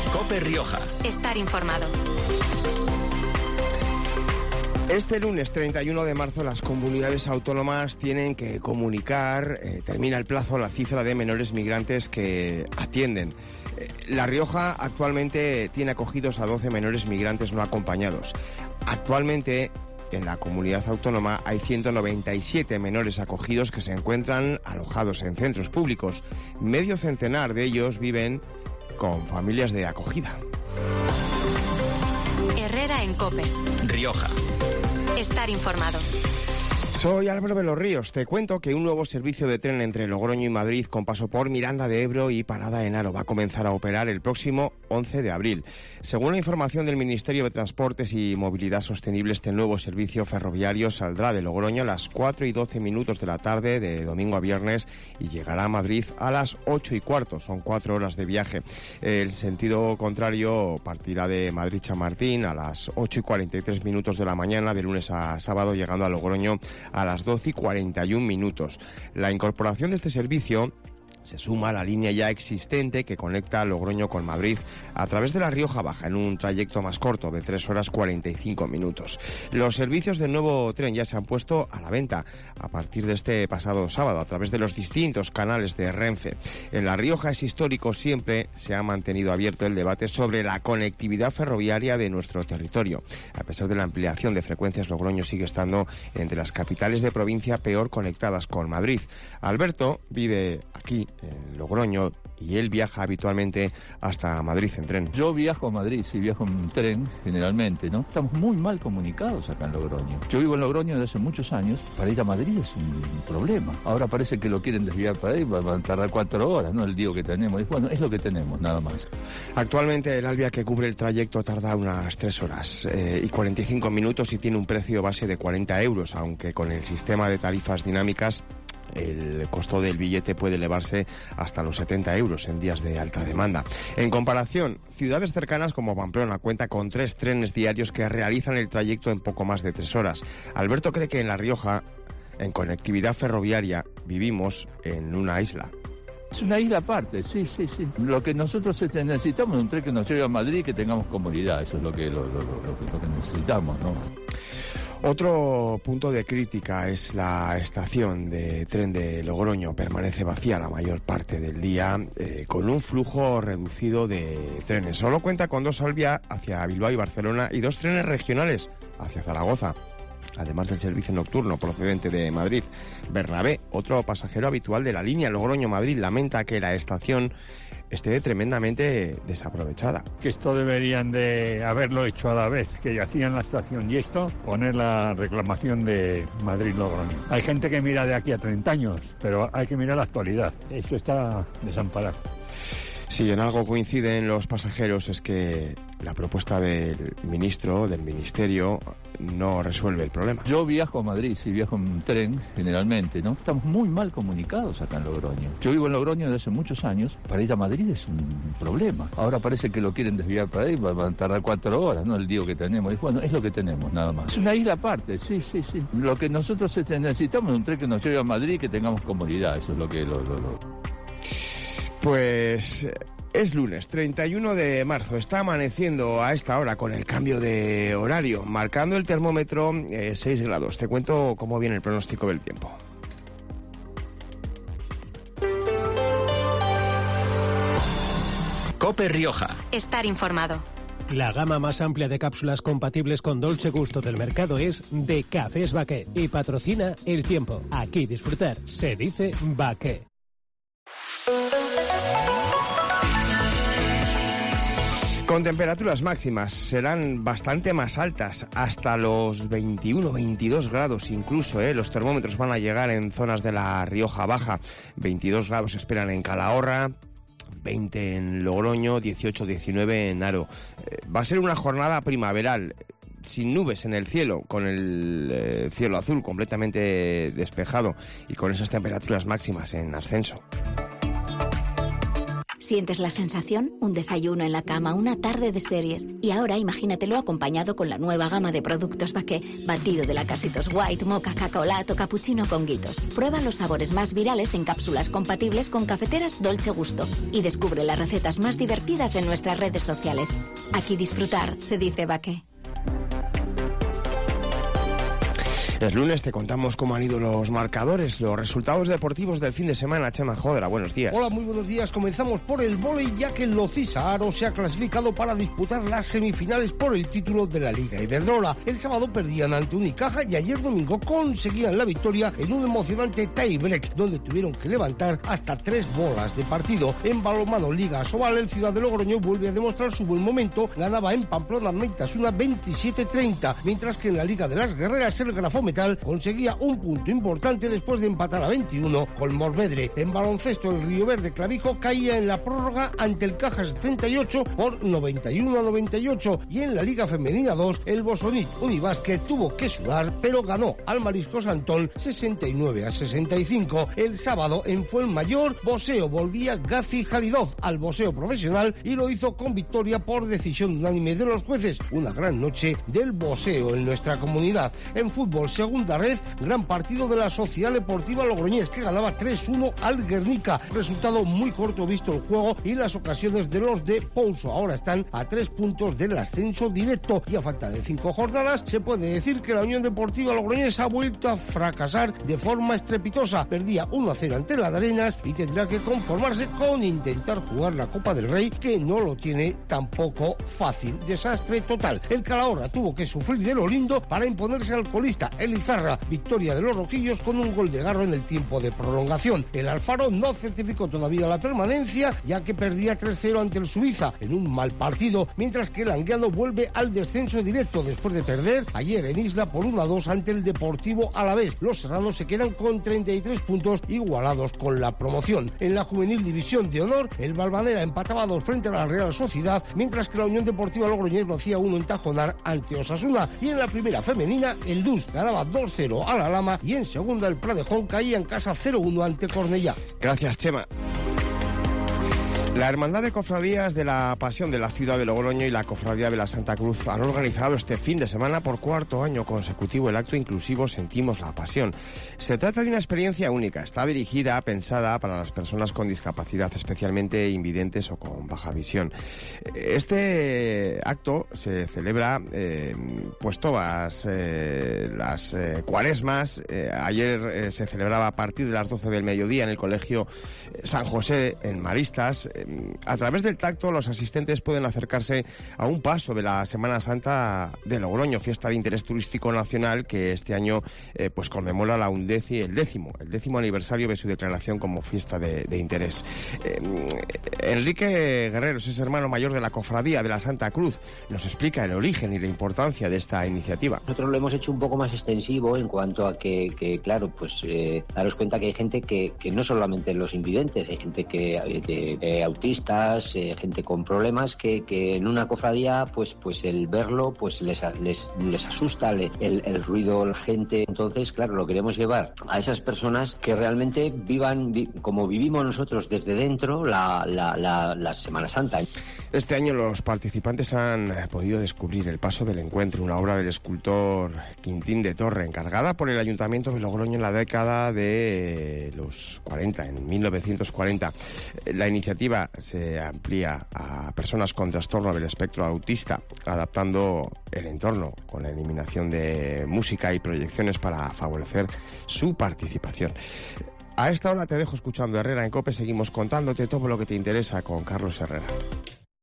COPE Rioja. Estar informado. Este lunes 31 de marzo las comunidades autónomas tienen que comunicar, termina el plazo, la cifra de menores migrantes que atienden. La Rioja actualmente tiene acogidos a 12 menores migrantes no acompañados. Actualmente en la comunidad autónoma hay 197 menores acogidos que se encuentran alojados en centros públicos. Medio centenar de ellos viven con familias de acogida. Herrera en COPE. Rioja. Estar informado. Soy Álvaro de los Ríos. Te cuento que un nuevo servicio de tren entre Logroño y Madrid con paso por Miranda de Ebro y parada en Haro va a comenzar a operar el próximo 11 de abril. Según la información del Ministerio de Transportes y Movilidad Sostenible, este nuevo servicio ferroviario saldrá de Logroño a las 4:12 de la tarde de domingo a viernes y llegará a Madrid a las 8:15. Son 4 horas de viaje. El sentido contrario partirá de Madrid-Chamartín a las 8:43 de la mañana de lunes a sábado, llegando a Logroño a las 12:41. La incorporación de este servicio se suma a la línea ya existente que conecta Logroño con Madrid a través de la Rioja Baja en un trayecto más corto de 3 horas 45 minutos. Los servicios del nuevo tren ya se han puesto a la venta a partir de este pasado sábado a través de los distintos canales de Renfe. En La Rioja es histórico, siempre se ha mantenido abierto el debate sobre la conectividad ferroviaria de nuestro territorio. A pesar de la ampliación de frecuencias, Logroño sigue estando entre las capitales de provincia peor conectadas con Madrid. Alberto vive aquí en Logroño y él viaja habitualmente hasta Madrid en tren. Yo viajo a Madrid, sí, viajo en tren generalmente, ¿no? Estamos muy mal comunicados acá en Logroño. Yo vivo en Logroño desde hace muchos años. Para ir a Madrid es un problema. Ahora parece que lo quieren desviar para ahí, va a tardar 4 horas, ¿no? El lío que tenemos. Bueno, es lo que tenemos, nada más. Actualmente el Alvia que cubre el trayecto tarda unas 3 horas y 45 minutos y tiene un precio base de 40 euros, aunque con el sistema de tarifas dinámicas el costo del billete puede elevarse hasta los 70 euros en días de alta demanda. En comparación, ciudades cercanas como Pamplona cuenta con 3 trenes diarios que realizan el trayecto en poco más de 3 horas. Alberto cree que en La Rioja, en conectividad ferroviaria, vivimos en una isla. Es una isla aparte, sí. Lo que nosotros necesitamos es un tren que nos lleve a Madrid, que tengamos comodidad. Eso es lo que necesitamos, ¿no? Otro punto de crítica es la estación de tren de Logroño. Permanece vacía la mayor parte del día, con un flujo reducido de trenes. Solo cuenta con 2 Alvia hacia Bilbao y Barcelona y 2 trenes regionales hacia Zaragoza, además del servicio nocturno procedente de Madrid. Bernabé, otro pasajero habitual de la línea Logroño-Madrid, lamenta que la estación esté tremendamente desaprovechada. Que esto deberían de haberlo hecho a la vez que hacían la estación y esto, poner la reclamación de Madrid-Logroño. Hay gente que mira de aquí a 30 años, pero hay que mirar la actualidad. Esto está desamparado. Si en algo coinciden los pasajeros es que la propuesta del ministro, del ministerio, no resuelve el problema. Yo viajo a Madrid, sí, viajo en tren generalmente, ¿no? Estamos muy mal comunicados acá en Logroño. Yo vivo en Logroño desde hace muchos años. Para ir a Madrid es un problema. Ahora parece que lo quieren desviar para ahí, va a tardar 4 horas, ¿no? El lío que tenemos. Bueno, es lo que tenemos, nada más. Es una isla aparte, sí. Lo que nosotros necesitamos es un tren que nos lleve a Madrid, que tengamos comodidad. Eso es lo que... Pues es lunes 31 de marzo, está amaneciendo a esta hora con el cambio de horario, marcando el termómetro 6 grados. Te cuento cómo viene el pronóstico del tiempo. COPE Rioja. Estar informado. La gama más amplia de cápsulas compatibles con Dolce Gusto del mercado es de Cafés Baqué y patrocina el tiempo. Aquí disfrutar se dice Baqué. Con temperaturas máximas serán bastante más altas, hasta los 21, 22 grados incluso, Los termómetros van a llegar en zonas de la Rioja Baja. 22 grados se esperan en Calahorra, 20 en Logroño, 18, 19 en Haro. Va a ser una jornada primaveral, sin nubes en el cielo, con el cielo azul completamente despejado y con esas temperaturas máximas en ascenso. ¿Sientes la sensación? Un desayuno en la cama, una tarde de series. Y ahora imagínatelo acompañado con la nueva gama de productos Baqué. Batido de lacasitos white, mocha, cacao latte o cappuccino con guitos. Prueba los sabores más virales en cápsulas compatibles con cafeteras Dolce Gusto. Y descubre las recetas más divertidas en nuestras redes sociales. Aquí disfrutar se dice Baqué. Es lunes, te contamos cómo han ido los marcadores, los resultados deportivos del fin de semana. Chema Jodera, buenos días. Hola, muy buenos días. Comenzamos por el vóley, ya que el Locisa Aro se ha clasificado para disputar las semifinales por el título de la Liga Iberdrola. El sábado perdían ante Unicaja y ayer domingo conseguían la victoria en un emocionante tie-break, donde tuvieron que levantar hasta 3 bolas de partido. En balonmano Liga Asobal, el Ciudad de Logroño vuelve a demostrar su buen momento. Ganaba en Pamplona Meitasuna 27-30, mientras que en la Liga de las Guerreras el Grafómetro conseguía un punto importante después de empatar a 21 con Morvedre. En baloncesto, el Río Verde Clavijo caía en la prórroga ante el Caja 78 por 91-98, y en la Liga Femenina 2 el Bosonit Unibásquet tuvo que sudar, pero ganó al Marisco Santón 69-65. El sábado en Fuenmayor, boxeo, volvía Gazi Jalidov al boxeo profesional y lo hizo con victoria por decisión unánime de los jueces. Una gran noche del boxeo en nuestra comunidad. En fútbol, segunda red, gran partido de la Sociedad Deportiva Logroñés, que ganaba 3-1 al Guernica. Resultado muy corto visto el juego y las ocasiones de los de Pouso. Ahora están a 3 puntos del ascenso directo, y a falta de 5 jornadas se puede decir que la Unión Deportiva Logroñés ha vuelto a fracasar de forma estrepitosa. Perdía 1-0 ante la Arenas y tendrá que conformarse con intentar jugar la Copa del Rey, que no lo tiene tampoco fácil. Desastre total. El Calahorra tuvo que sufrir de lo lindo para imponerse al colista, el Izarra. Victoria de los rojillos con un gol de Garro en el tiempo de prolongación. El Alfaro no certificó todavía la permanencia, ya que perdía 3-0 ante el Suiza en un mal partido, mientras que el Anguiano vuelve al descenso directo después de perder ayer en Isla por 1-2 ante el Deportivo Alavés. Los serranos se quedan con 33 puntos, igualados con la promoción. En la Juvenil División de Honor, el Valvanera empataba 2 frente a la Real Sociedad, mientras que la Unión Deportiva Logroñés lo hacía 1 en Tajonar ante Osasuna. Y en la primera femenina, el Dus ganaba 2-0 a la Lama, y en segunda el Pradejón caía en casa 0-1 ante Cornellá. Gracias, Chema. La Hermandad de Cofradías de la Pasión de la Ciudad de Logroño y la Cofradía de la Santa Cruz han organizado este fin de semana por 4º año consecutivo el acto inclusivo Sentimos la Pasión. Se trata de una experiencia única. Está dirigida, pensada para las personas con discapacidad, especialmente invidentes o con baja visión. Este acto se celebra pues todas las cuaresmas. Ayer se celebraba a partir de las 12 del mediodía en el Colegio San José en Maristas. A través del tacto, los asistentes pueden acercarse a un paso de la Semana Santa de Logroño, fiesta de interés turístico nacional que este año pues conmemora el décimo aniversario de su declaración como fiesta de interés. Enrique Guerreros es hermano mayor de la Cofradía de la Santa Cruz. Nos explica el origen y la importancia de esta iniciativa. Nosotros lo hemos hecho un poco más extensivo en cuanto a que claro, pues daros cuenta que hay gente que no solamente los invidentes, hay gente que autistas, gente con problemas que en una cofradía pues el verlo pues les asusta el ruido, la gente. Entonces, claro, lo queremos llevar a esas personas que realmente vivan como vivimos nosotros desde dentro la Semana Santa. Este año los participantes han podido descubrir El Paso del Encuentro, una obra del escultor Quintín de Torre, encargada por el Ayuntamiento de Logroño en la década de los 40, en 1940. La iniciativa se amplía a personas con trastorno del espectro autista, adaptando el entorno con la eliminación de música y proyecciones para favorecer su participación. A esta hora te dejo escuchando Herrera en COPE. Seguimos contándote todo lo que te interesa con Carlos Herrera.